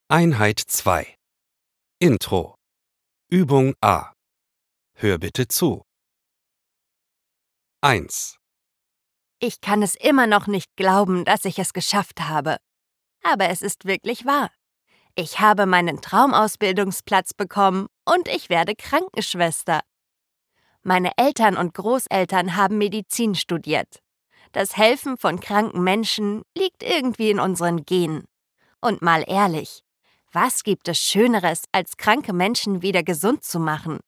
Einheit 2 Intro Übung A Hör bitte zu. 1. Ich kann es immer noch nicht glauben, dass ich es geschafft habe. Aber es ist wirklich wahr. Ich habe meinen Traumausbildungsplatz bekommen und ich werde Krankenschwester. Meine Eltern und Großeltern haben Medizin studiert. Das Helfen von kranken Menschen liegt irgendwie in unseren Genen. Und mal ehrlich, was gibt es Schöneres, als kranke Menschen wieder gesund zu machen?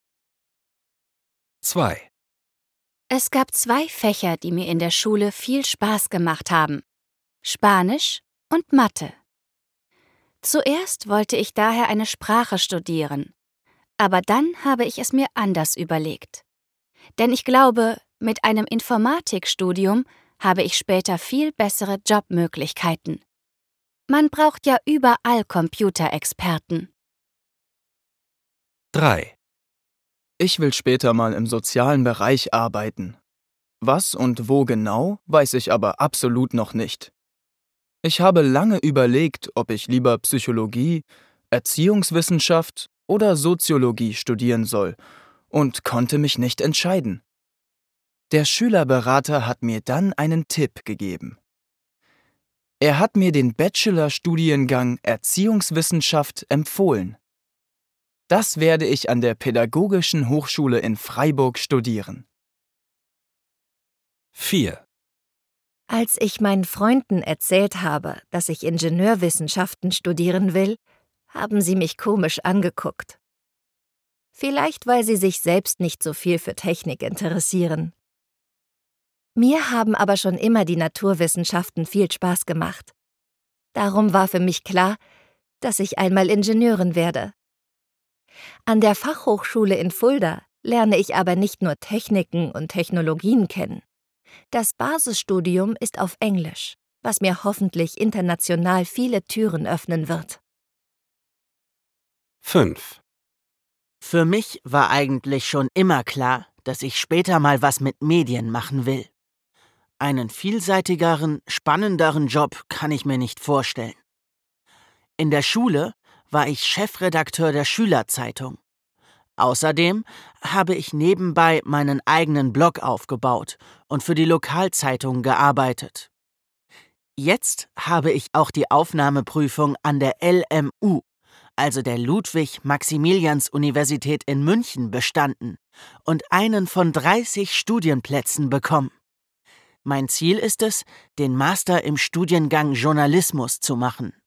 2. Es gab 2 Fächer, die mir in der Schule viel Spaß gemacht haben: Spanisch und Mathe. Zuerst wollte ich daher eine Sprache studieren, aber dann habe ich es mir anders überlegt. Denn ich glaube, mit einem Informatikstudium habe ich später viel bessere Jobmöglichkeiten. Man braucht ja überall Computerexperten. 3. Ich will später mal im sozialen Bereich arbeiten. Was und wo genau, weiß ich aber absolut noch nicht. Ich habe lange überlegt, ob ich lieber Psychologie, Erziehungswissenschaft oder Soziologie studieren soll und konnte mich nicht entscheiden. Der Schülerberater hat mir dann einen Tipp gegeben. Er hat mir den Bachelorstudiengang Erziehungswissenschaft empfohlen. Das werde ich an der Pädagogischen Hochschule in Freiburg studieren. 4. Als ich meinen Freunden erzählt habe, dass ich Ingenieurwissenschaften studieren will, haben sie mich komisch angeguckt. Vielleicht, weil sie sich selbst nicht so viel für Technik interessieren. Mir haben aber schon immer die Naturwissenschaften viel Spaß gemacht. Darum war für mich klar, dass ich einmal Ingenieurin werde. An der Fachhochschule in Fulda lerne ich aber nicht nur Techniken und Technologien kennen. Das Basisstudium ist auf Englisch, was mir hoffentlich international viele Türen öffnen wird. 5. Für mich war eigentlich schon immer klar, dass ich später mal was mit Medien machen will. Einen vielseitigeren, spannenderen Job kann ich mir nicht vorstellen. In der Schule war ich Chefredakteur der Schülerzeitung. Außerdem habe ich nebenbei meinen eigenen Blog aufgebaut und für die Lokalzeitung gearbeitet. Jetzt habe ich auch die Aufnahmeprüfung an der LMU, also der Ludwig-Maximilians-Universität in München, bestanden und einen von 30 Studienplätzen bekommen. Mein Ziel ist es, den Master im Studiengang Journalismus zu machen.